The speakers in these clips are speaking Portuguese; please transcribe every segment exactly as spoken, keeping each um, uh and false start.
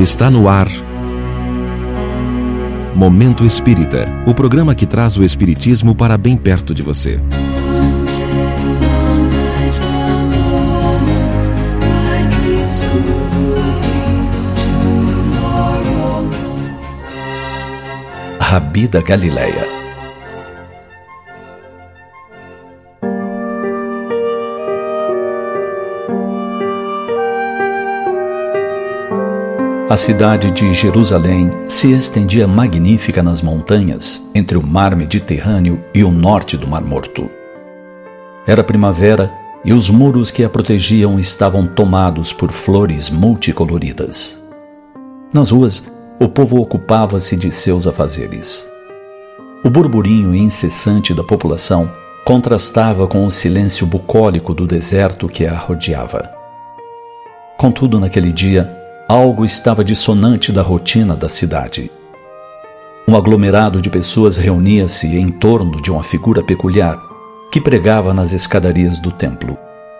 Está no ar Momento Espírita, o programa que traz o Espiritismo para bem perto de você. Rabi da Galileia. A cidade de Jerusalém se estendia magnífica nas montanhas, entre o mar Mediterrâneo e o norte do Mar Morto. Era primavera e os muros que a protegiam estavam tomados por flores multicoloridas. Nas ruas, o povo ocupava-se de seus afazeres. O burburinho incessante da população contrastava com o silêncio bucólico do deserto que a rodeava. Contudo, naquele dia, algo estava dissonante da rotina da cidade. Um aglomerado de pessoas reunia-se em torno de uma figura peculiar que pregava nas escadarias do templo.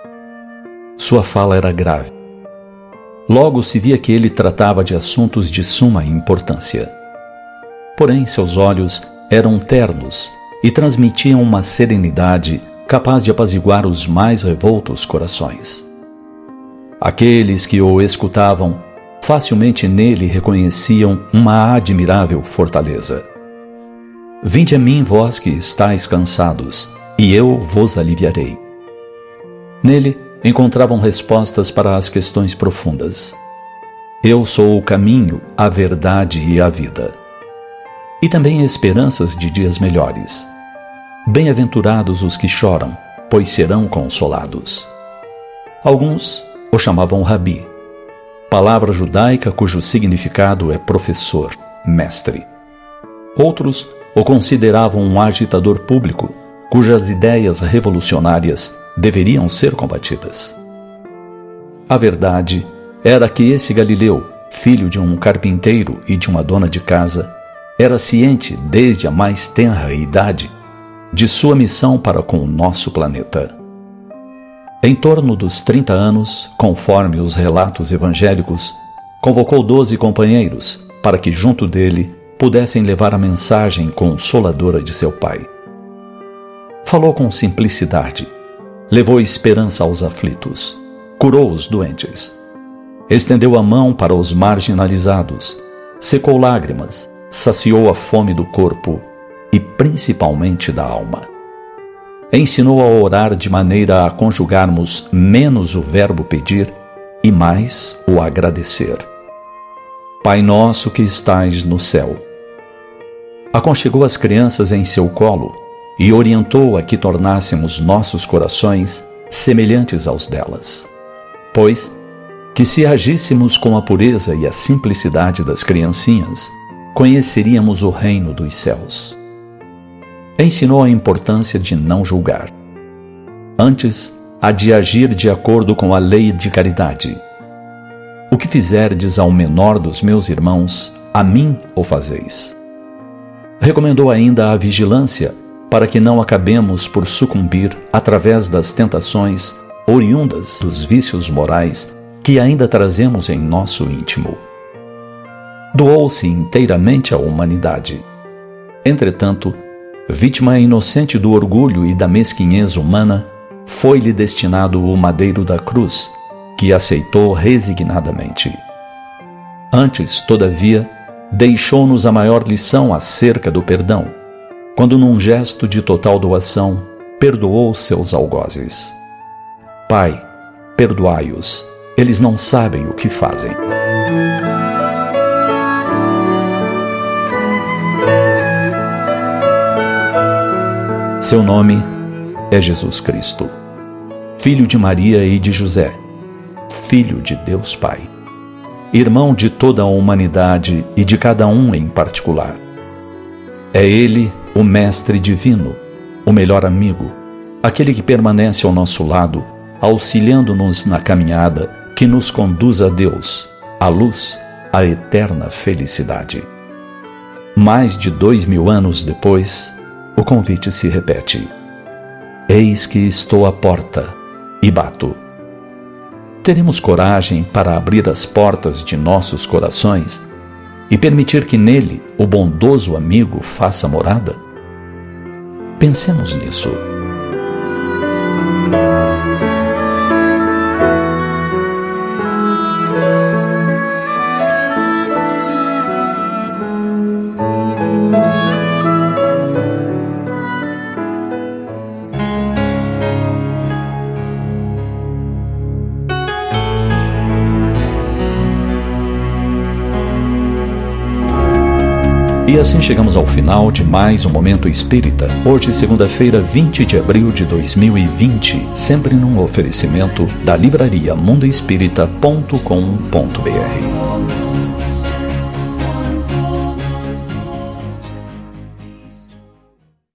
Sua fala era grave. Logo se via que ele tratava de assuntos de suma importância. Porém, seus olhos eram ternos e transmitiam uma serenidade capaz de apaziguar os mais revoltos corações. Aqueles que o escutavam facilmente nele reconheciam uma admirável fortaleza. Vinde a mim, vós que estáis cansados, e eu vos aliviarei. Nele encontravam respostas para as questões profundas. Eu sou o caminho, a verdade e a vida. E também esperanças de dias melhores. Bem-aventurados os que choram, pois serão consolados. Alguns o chamavam Rabi, palavra judaica cujo significado é professor, mestre. Outros o consideravam um agitador público, cujas ideias revolucionárias deveriam ser combatidas. A verdade era que esse Galileu, filho de um carpinteiro e de uma dona de casa, era ciente, desde a mais tenra idade, de sua missão para com o nosso planeta. Em torno dos trinta anos, conforme os relatos evangélicos, convocou doze companheiros para que junto dele pudessem levar a mensagem consoladora de seu pai. Falou com simplicidade, levou esperança aos aflitos, curou os doentes, estendeu a mão para os marginalizados, secou lágrimas, saciou a fome do corpo e principalmente da alma. Ensinou a orar de maneira a conjugarmos menos o verbo pedir e mais o agradecer. Pai nosso que estais no céu. Aconchegou as crianças em seu colo e orientou a que tornássemos nossos corações semelhantes aos delas. Pois que se agíssemos com a pureza e a simplicidade das criancinhas, conheceríamos o reino dos céus. Ensinou a importância de não julgar. Antes, a de agir de acordo com a lei de caridade. O que fizerdes ao menor dos meus irmãos, a mim o fazeis. Recomendou ainda a vigilância, para que não acabemos por sucumbir através das tentações oriundas dos vícios morais que ainda trazemos em nosso íntimo. Doou-se inteiramente à humanidade. Entretanto, vítima inocente do orgulho e da mesquinhez humana, foi-lhe destinado o madeiro da cruz, que aceitou resignadamente. Antes, todavia, deixou-nos a maior lição acerca do perdão, quando num gesto de total doação, perdoou seus algozes. Pai, perdoai-os, eles não sabem o que fazem. Seu nome é Jesus Cristo, filho de Maria e de José, filho de Deus Pai, irmão de toda a humanidade e de cada um em particular. É Ele o Mestre Divino, o melhor amigo, aquele que permanece ao nosso lado, auxiliando-nos na caminhada que nos conduz a Deus, à luz, à eterna felicidade. Mais de dois mil anos depois, o convite se repete. Eis que estou à porta e bato. teremos coragem para abrir as portas de nossos corações e permitir que nele o bondoso amigo faça morada? Pensemos nisso. E assim chegamos ao final de mais um Momento Espírita. Hoje, segunda-feira, vinte de abril de dois mil e vinte, sempre num oferecimento da livraria mundo espírita ponto com ponto br.